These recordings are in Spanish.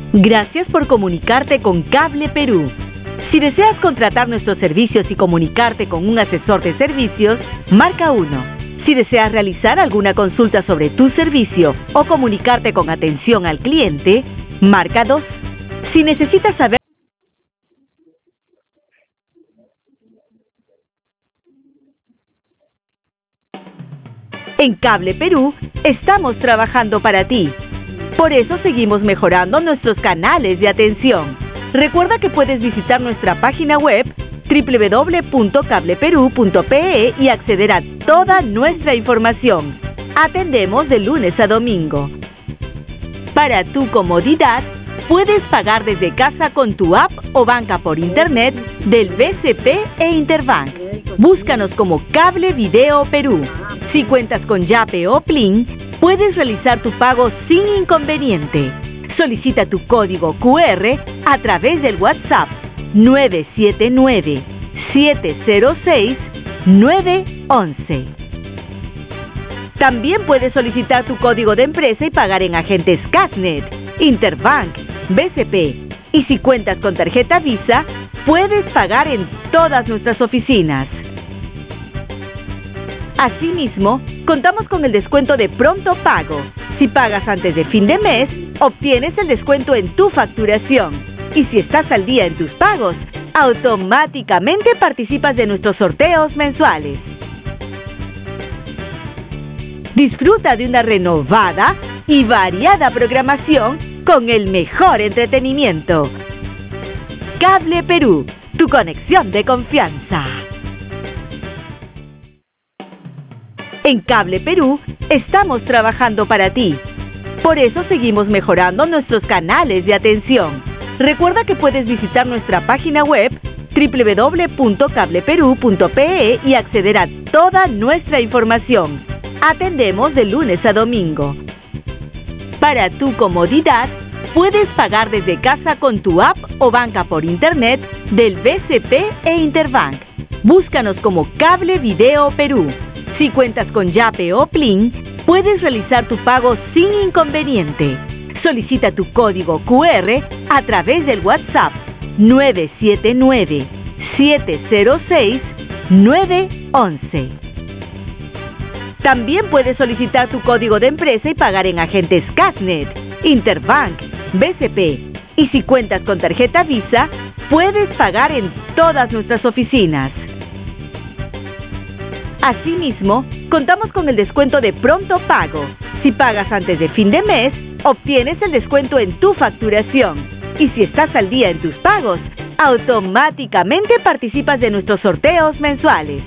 Gracias por comunicarte con Cable Perú. Si deseas contratar nuestros servicios y comunicarte con un asesor de servicios, marca 1. Si deseas realizar alguna consulta sobre tu servicio o comunicarte con atención al cliente, marca 2. Si necesitas saber en Cable Perú, estamos trabajando para ti. Por eso seguimos mejorando nuestros canales de atención. Recuerda que puedes visitar nuestra página web www.cableperu.pe y acceder a toda nuestra información. Atendemos de lunes a domingo. Para tu comodidad, puedes pagar desde casa con tu app o banca por internet del BCP e Interbank. Búscanos como Cable Video Perú. Si cuentas con Yape o Plin, puedes realizar tu pago sin inconveniente. Solicita tu código QR a través del WhatsApp 979-706-911. También puedes solicitar tu código de empresa y pagar en agentes Casnet, Interbank, BCP. Y si cuentas con tarjeta Visa, puedes pagar en todas nuestras oficinas. Asimismo, contamos con el descuento de pronto pago. Si pagas antes de fin de mes, obtienes el descuento en tu facturación. Y si estás al día en tus pagos, automáticamente participas de nuestros sorteos mensuales. Disfruta de una renovada y variada programación con el mejor entretenimiento. Cable Perú, tu conexión de confianza. En Cable Perú, estamos trabajando para ti. Por eso seguimos mejorando nuestros canales de atención. Recuerda que puedes visitar nuestra página web www.cableperu.pe y acceder a toda nuestra información. Atendemos de lunes a domingo. Para tu comodidad, puedes pagar desde casa con tu app o banca por internet del BCP e Interbank. Búscanos como Cable Video Perú. Si cuentas con Yape o Plin, puedes realizar tu pago sin inconveniente. Solicita tu código QR a través del WhatsApp 979-706-911. También puedes solicitar tu código de empresa y pagar en agentes Casnet, Interbank, BCP. Y si cuentas con tarjeta Visa, puedes pagar en todas nuestras oficinas. Asimismo, contamos con el descuento de pronto pago. Si pagas antes de fin de mes, obtienes el descuento en tu facturación. Y si estás al día en tus pagos, automáticamente participas de nuestros sorteos mensuales.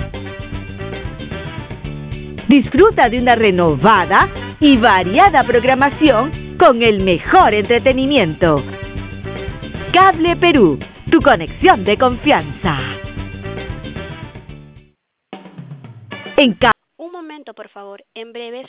Disfruta de una renovada y variada programación con el mejor entretenimiento. Cable Perú, tu conexión de confianza. Un momento, por favor. En breve